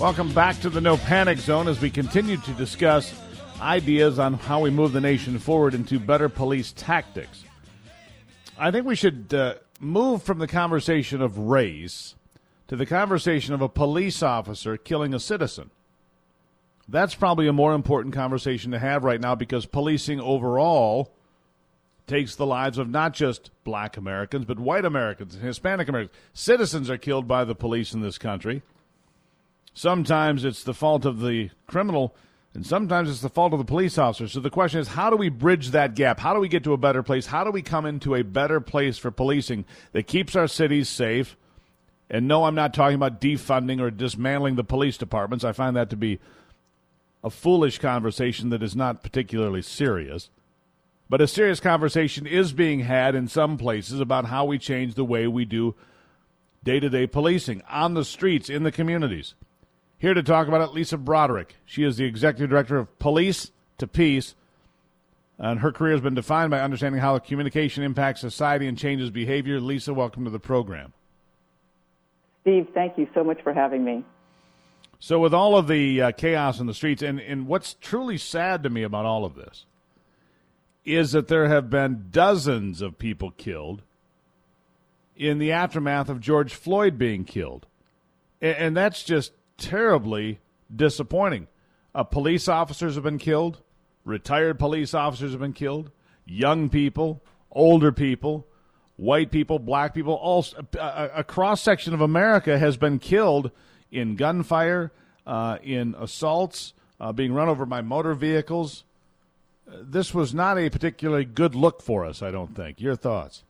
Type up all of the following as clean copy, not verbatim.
Welcome back to the No Panic Zone as we continue to discuss ideas on how we move the nation forward into better police tactics. I think we should move from the conversation of race to the conversation of a police officer killing a citizen. That's probably a more important conversation to have right now because policing overall takes the lives of not just black Americans, but white Americans and Hispanic Americans. Citizens are killed by the police in this country. Sometimes it's the fault of the criminal, and sometimes it's the fault of the police officer. So the question is, how do we bridge that gap? How do we get to a better place? How do we come into a better place for policing that keeps our cities safe? And no, I'm not talking about defunding or dismantling the police departments. I find that to be a foolish conversation that is not particularly serious. But a serious conversation is being had in some places about how we change the way we do day-to-day policing on the streets, in the communities. Here to talk about it, Lisa Broderick. She is the Executive Director of Police to Peace, and her career has been defined by understanding how communication impacts society and changes behavior. Lisa, welcome to the program. Steve, thank you so much for having me. So with all of the chaos in the streets, and what's truly sad to me about all of this is that there have been dozens of people killed in the aftermath of George Floyd being killed. And that's just terribly disappointing. Police officers have been killed. Retired police officers have been killed. Young people, older people, white people, black people, all a cross-section of America has been killed in gunfire, in assaults, being run over by motor vehicles. This was not a particularly good look for us, I don't think. Your thoughts?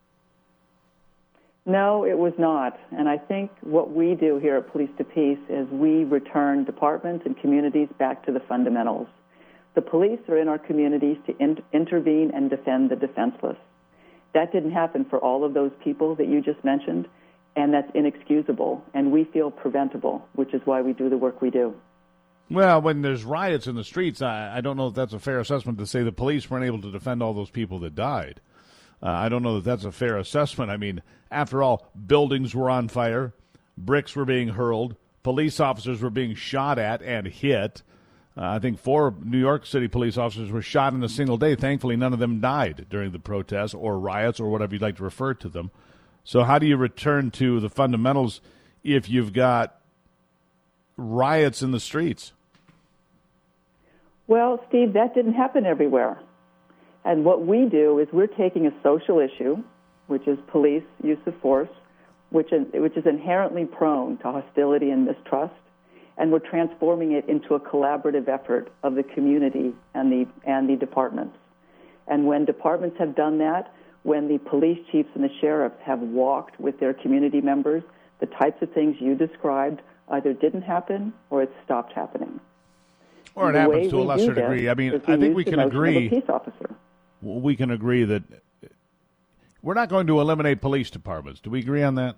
No, it was not. And I think what we do here at Police to Peace is we return departments and communities back to the fundamentals. The police are in our communities to intervene and defend the defenseless. That didn't happen for all of those people that you just mentioned, and that's inexcusable, and we feel preventable, which is why we do the work we do. Well, when there's riots in the streets, I don't know if that's a fair assessment to say the police weren't able to defend all those people that died. I don't know that that's a fair assessment. I mean, after all, buildings were on fire, bricks were being hurled, police officers were being shot at and hit. I think 4 New York City police officers were shot in a single day. Thankfully, none of them died during the protests or riots or whatever you'd like to refer to them. So how do you return to the fundamentals if you've got riots in the streets? Well, Steve, that didn't happen everywhere. And what we do is we're taking a social issue, which is police use of force, which is inherently prone to hostility and mistrust, and we're transforming it into a collaborative effort of the community and the departments. And when departments have done that, when the police chiefs and the sheriffs have walked with their community members, the types of things you described either didn't happen or it stopped happening. Or it happens to a lesser degree. I mean, I think we can agree. Peace officer. We can agree that we're not going to eliminate police departments. Do we agree on that?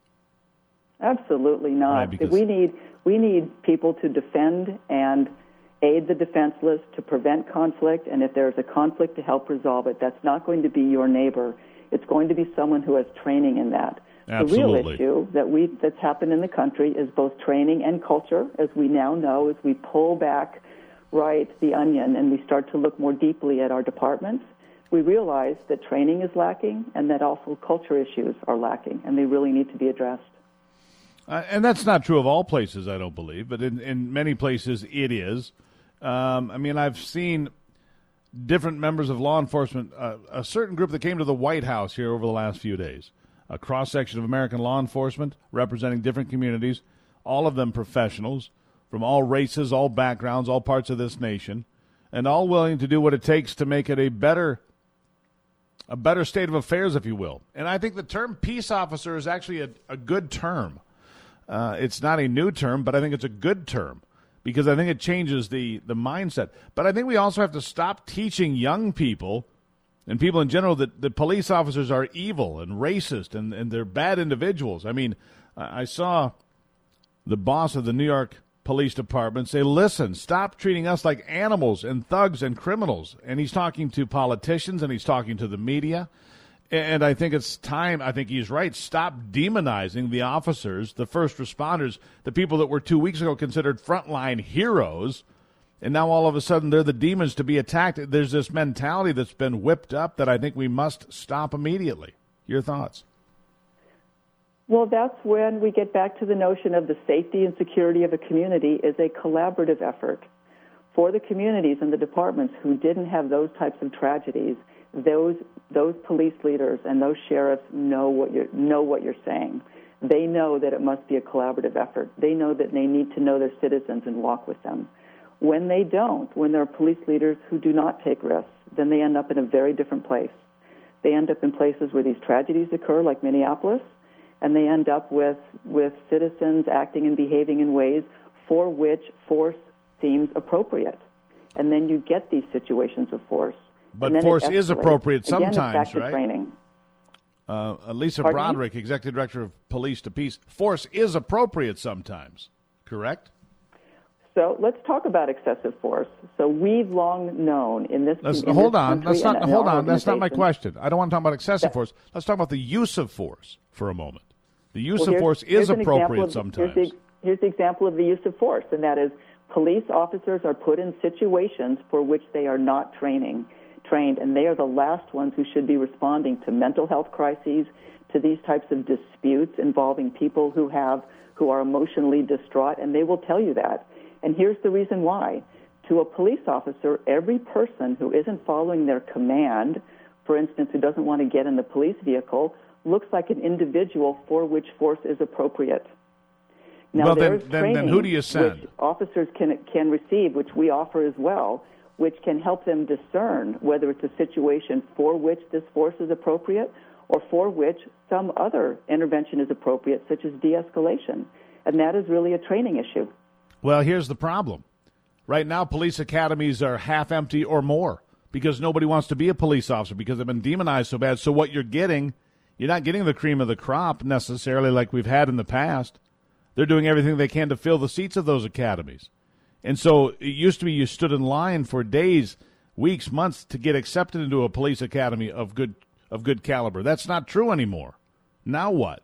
Absolutely not. Right, we need people to defend and aid the defenseless, to prevent conflict, and if there's a conflict, to help resolve it. That's not going to be your neighbor. It's going to be someone who has training in that. Absolutely. The real issue that's happened in the country is both training and culture, as we now know, as we pull back the onion and we start to look more deeply at our departments. We realize that training is lacking and that also culture issues are lacking, and they really need to be addressed. And that's not true of all places, I don't believe, but in many places it is. I mean, I've seen different members of law enforcement, a certain group that came to the White House here over the last few days, a cross-section of American law enforcement representing different communities, all of them professionals from all races, all backgrounds, all parts of this nation, and all willing to do what it takes to make it a better state of affairs, if you will. And I think the term peace officer is actually a good term. It's not a new term, but I think it's a good term because I think it changes the mindset. But I think we also have to stop teaching young people and people in general that the police officers are evil and racist and they're bad individuals. I mean, I saw the boss of the New York Police Department say, listen, stop treating us like animals and thugs and criminals. And he's talking to politicians and he's talking to the media. And I think it's time, I think he's right, stop demonizing the officers, the first responders, the people that were 2 weeks ago considered frontline heroes, and now all of a sudden they're the demons to be attacked. There's this mentality that's been whipped up that I think we must stop immediately. Your thoughts? Well, that's when we get back to the notion of the safety and security of a community is a collaborative effort. For the communities and the departments who didn't have those types of tragedies, those police leaders and those sheriffs know what you're saying. They know that it must be a collaborative effort. They know that they need to know their citizens and walk with them. When they don't, when there are police leaders who do not take risks, then they end up in a very different place. They end up in places where these tragedies occur, like Minneapolis, and they end up with citizens acting and behaving in ways for which force seems appropriate. And then you get these situations of force. But force is appropriate sometimes, again, it's back to right? Training. Lisa Pardon Broderick, me? Executive Director of Police to Peace. Force is appropriate sometimes, correct? So let's talk about excessive force. So we've long known in this. Hold on. That's not my question. I don't want to talk about excessive force. Let's talk about the use of force for a moment. The use of force is appropriate sometimes. Here's the example of the use of force, and that is police officers are put in situations for which they are not trained, and they are the last ones who should be responding to mental health crises, to these types of disputes involving people who are emotionally distraught, and they will tell you that. And here's the reason why. To a police officer, every person who isn't following their command, for instance, who doesn't want to get in the police vehicle, looks like an individual for which force is appropriate. Now, well, there's then who do you send? Which officers can receive, which we offer as well, which can help them discern whether it's a situation for which this force is appropriate or for which some other intervention is appropriate, such as de-escalation. And that is really a training issue. Well, here's the problem. Right now, police academies are half empty or more because nobody wants to be a police officer because they've been demonized so bad. So what you're not getting the cream of the crop necessarily like we've had in the past. They're doing everything they can to fill the seats of those academies. And so it used to be you stood in line for days, weeks, months to get accepted into a police academy of good caliber. That's not true anymore. Now what?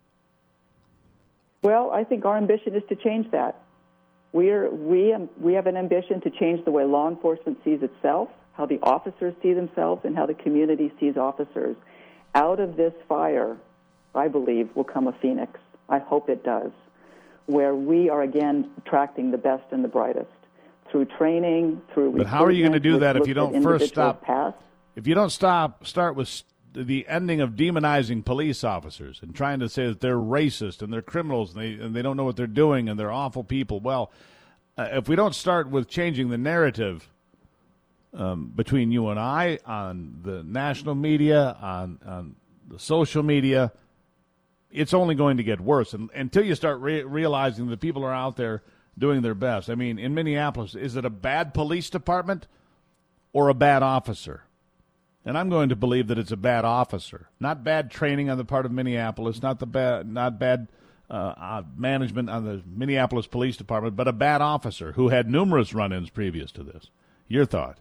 Well, I think our ambition is to change that. We have an ambition to change the way law enforcement sees itself, how the officers see themselves, and how the community sees officers. Out of this fire, I believe, will come a phoenix. I hope it does, where we are again attracting the best and the brightest through training, through. But how are you going to do that if you don't first stop? If you don't start with the ending of demonizing police officers and trying to say that they're racist and they're criminals and they don't know what they're doing and they're awful people. Well, if we don't start with changing the narrative between you and I on the national media, on the social media, it's only going to get worse. And until you start realizing that people are out there doing their best. I mean, in Minneapolis, is it a bad police department or a bad officer? And I'm going to believe that it's a bad officer, not bad training on the part of Minneapolis, not bad management on the Minneapolis Police Department, but a bad officer who had numerous run-ins previous to this. Your thought?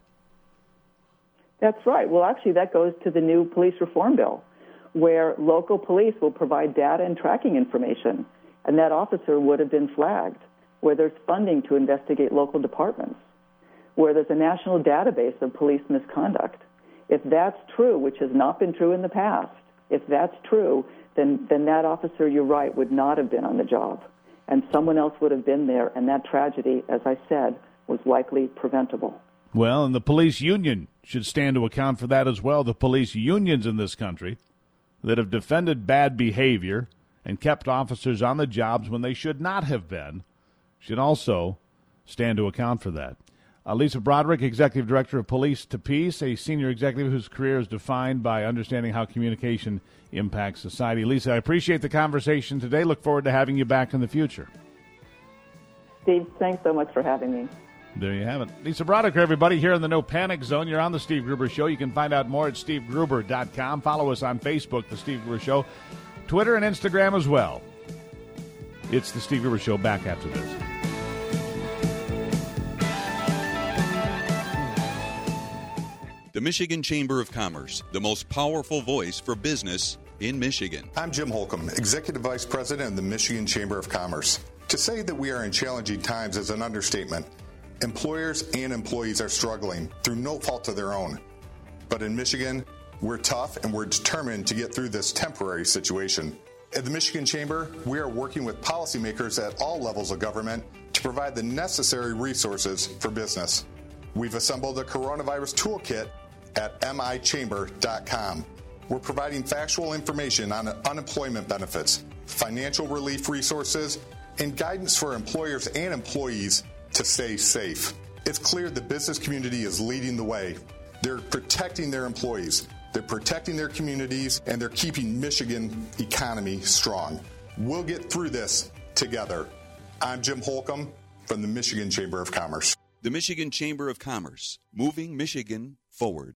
That's right. Well, actually, that goes to the new police reform bill, where local police will provide data and tracking information, and that officer would have been flagged, where there's funding to investigate local departments, where there's a national database of police misconduct. If that's true, which has not been true in the past, if that's true, then that officer, you're right, would not have been on the job. And someone else would have been there, and that tragedy, as I said, was likely preventable. Well, and the police union should stand to account for that as well. The police unions in this country that have defended bad behavior and kept officers on the jobs when they should not have been should also stand to account for that. Lisa Broderick, Executive Director of Police to Peace, a senior executive whose career is defined by understanding how communication impacts society. Lisa, I appreciate the conversation today. Look forward to having you back in the future. Steve, thanks so much for having me. There you have it. Lisa Broderick, everybody, here in the No Panic Zone. You're on The Steve Gruber Show. You can find out more at stevegruber.com. Follow us on Facebook, The Steve Gruber Show, Twitter and Instagram as well. It's The Steve Gruber Show. Back after this. The Michigan Chamber of Commerce, the most powerful voice for business in Michigan. I'm Jim Holcomb, Executive Vice President of the Michigan Chamber of Commerce. To say that we are in challenging times is an understatement. Employers and employees are struggling through no fault of their own. But in Michigan, we're tough and we're determined to get through this temporary situation. At the Michigan Chamber, we are working with policymakers at all levels of government to provide the necessary resources for business. We've assembled a coronavirus toolkit at michamber.com. We're providing factual information on unemployment benefits, financial relief resources, and guidance for employers and employees to stay safe. It's clear the business community is leading the way. They're protecting their employees, they're protecting their communities, and they're keeping Michigan economy strong. We'll get through this together. I'm Jim Holcomb from the Michigan Chamber of Commerce. The Michigan Chamber of Commerce, moving Michigan forward.